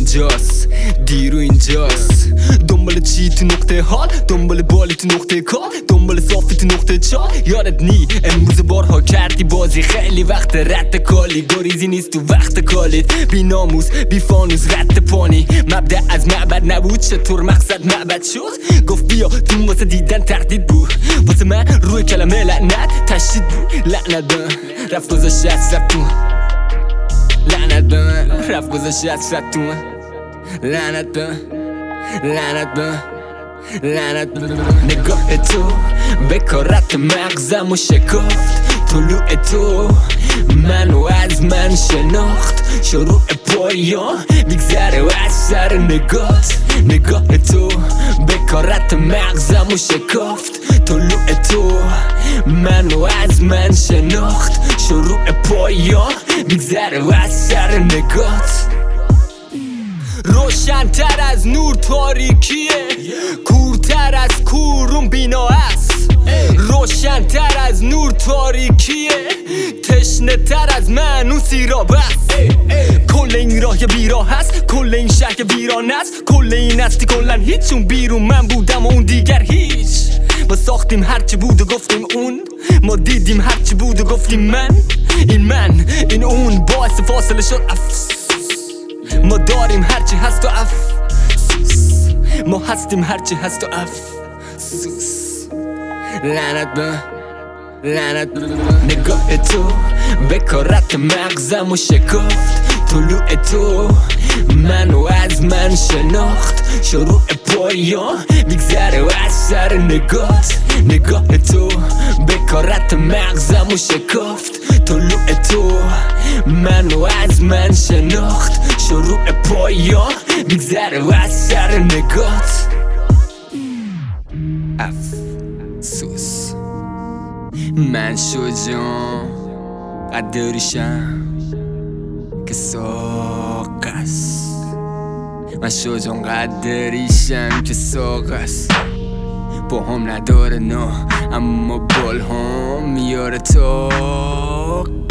اینجاست، دیرو اینجاست. دنبال چی تو نقطه حال، دنبال بالی تو نقطه کار، دنبال صافی تو نقطه چال. یادت نی امروز بارها کردی بازی، خیلی وقت رد کالی، گریزی نیست تو وقت کالیت. بی ناموس بی فانوس رد پانی، مبدأ از معبد نبود چطور مقصد معبد شد. گفت بیا تو واسه دیدن تردید بود، واسه من روی کلمه لعنت تشدید بود. لعنت به من رفت گذاشت از رفت تو من، لعنت به من رفت گذاشت از رفت تو من، لعنت به من، لعنت به من، لعنت به من. نگاه تو بکارت مغزمو شکافت، طلوع تو منو از من شناخت. شروع پایان میگذره و از سر نگات، نگاه تو بکارت مغزمو شکافت. طلوع تو منو از من شناخت. شروع پایان میگذره و از سر نگات. روشن‌تر از نور تاریکیه، کورتر از کورون بینا است. روشن‌تر از نور تاریکیه، تشنه تر از من اون سیراب است. کل این راه یه بیراه هست، کل این شهر یه ویران است. کل این هستی کلن هیچ، اون بیرون من بودم و اون دیگر هیچ. ما ساختیم هرچی بود و گفتیم اون، ما دیدیم هرچی بود و گفتیم من. این اون باعث فاصله شد ما داریم هرچی هست و افسوس، ما هستیم هرچی هست و افسوس. لعنت به من، لعنت به من. نگاه تو بکارت مغزمو شکافت. طلوع تو منو از من شناخت. شروع پایان میگذره و از سر نگات، نگاه تو بکارت مغزمو شکافت. طلوع تو منو از من شناخت. شروع پایان میگذره و از سر نگات. افسوس من شجاع قدریشم که ساق است، من شجاع قدریشم که ساق است. با هم نداره نه اما بال هم میاره تاق